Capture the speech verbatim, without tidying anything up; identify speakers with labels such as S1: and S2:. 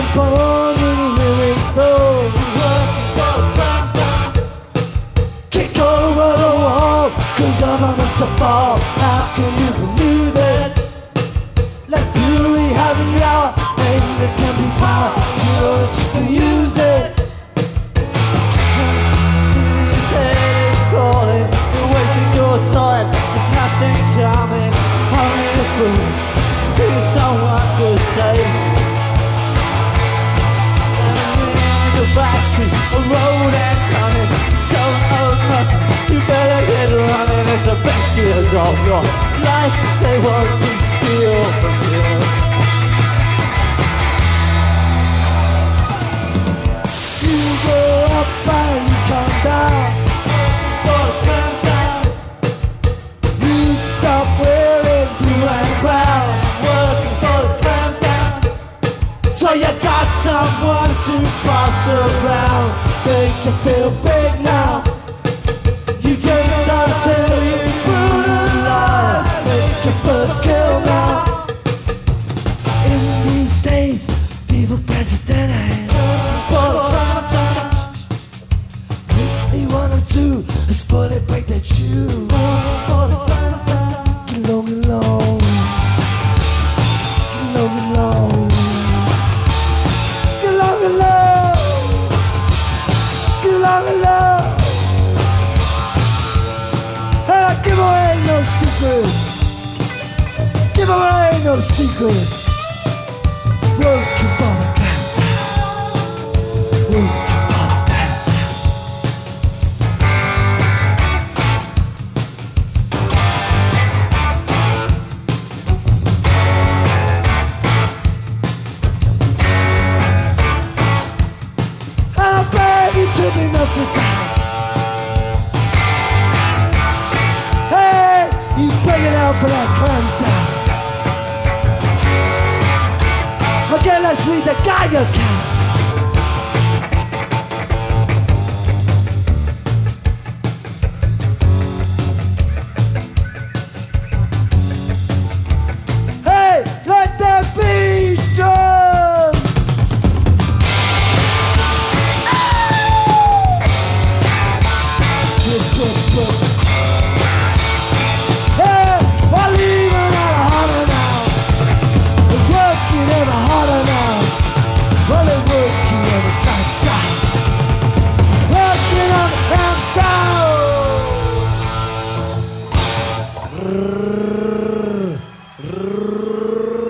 S1: born with a living soul. Working for the countdown. Kick over the wall, cause love must to fall. How can you believe it? Let fury have the hour, and there can be power. You know that you can use it. His head is calling, you're wasting your time. There's nothing coming, only a fool. Feel someone could save you. And in the factory, a road and coming. Don't own nothing, you better get running. It's the best years of your life they want to steal from you. You go up and you come down. For the countdown. You stop wearing blue and brown. Working for the countdown. So you got someone to boss around. Make you feel big now. You just don't tell you brutalize. Make your first kill now. In these days, the evil president and for the countdown. Only one or two is fully break their shoe. For the countdown. Get low, get low. Get low, get low. Get low, get low. Get low, get low. Hey, give away no secrets. Give away no secrets. Working for the countdown. Working for the countdown. I beg you to be melted down. Hey, you begging out for that countdown. Okay, let's read the Geiger count. Hey, let the beat drum. Hey, while even out harder now. We're working ever harder now. Well, they're working every countdown. Working on the countdown.